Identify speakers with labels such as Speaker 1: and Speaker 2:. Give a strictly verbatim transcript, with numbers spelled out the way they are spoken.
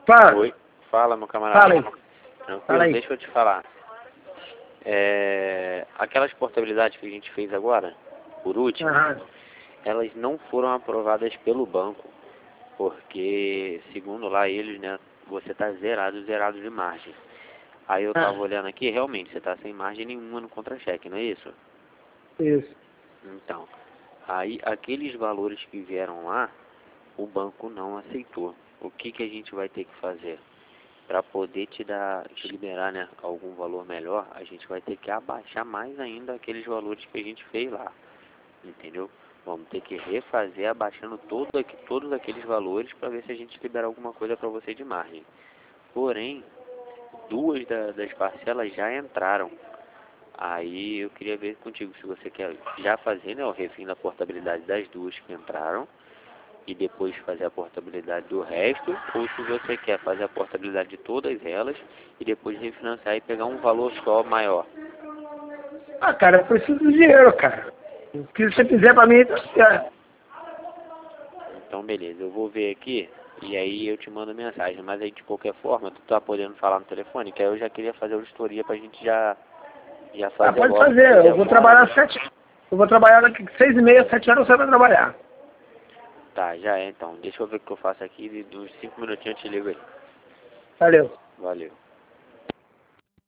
Speaker 1: Fala.
Speaker 2: Oi, fala, meu camarada.
Speaker 1: Fala aí.
Speaker 2: Tranquilo,
Speaker 1: Fala aí.
Speaker 2: deixa eu te falar. É, aquelas portabilidades que a gente fez agora, por último,
Speaker 1: Aham.
Speaker 2: elas não foram aprovadas pelo banco, porque, segundo lá eles, né, você tá zerado, zerado de margem. Aí eu tava
Speaker 1: Ah,
Speaker 2: olhando aqui, realmente, você tá sem margem nenhuma no contra-cheque, não é isso?
Speaker 1: isso.
Speaker 2: Então, aí aqueles valores que vieram lá, o banco não aceitou. O que que a gente vai ter que fazer? Para poder te dar, te liberar, né, algum valor melhor, a gente vai ter que abaixar mais ainda aqueles valores que a gente fez lá, entendeu? Vamos ter que refazer abaixando todo aqui, todos aqueles valores para ver se a gente libera alguma coisa para você de margem. Porém, duas da, das parcelas já entraram. Aí eu queria ver contigo se você quer já fazer, né, o refim da portabilidade das duas que entraram e depois fazer a portabilidade do resto, ou se você quer fazer a portabilidade de todas elas e depois refinanciar e pegar um valor só maior.
Speaker 1: Ah, cara, eu preciso do dinheiro, cara. O que você fizer pra mim, tá certo.
Speaker 2: Então beleza, eu vou ver aqui e aí eu te mando mensagem, mas aí de qualquer forma tu tá podendo falar no telefone, que aí eu já queria fazer a auditoria pra gente já, já
Speaker 1: Ah,
Speaker 2: fazer
Speaker 1: pode
Speaker 2: logo,
Speaker 1: fazer.
Speaker 2: porque
Speaker 1: Eu
Speaker 2: já
Speaker 1: vou
Speaker 2: bora,
Speaker 1: trabalhar
Speaker 2: né?
Speaker 1: sete. Eu vou trabalhar daqui seis e meia, sete horas você vai trabalhar.
Speaker 2: Tá, já é então, deixa eu ver o que eu faço aqui e uns cinco minutinhos eu te ligo aí.
Speaker 1: Valeu.
Speaker 2: Valeu.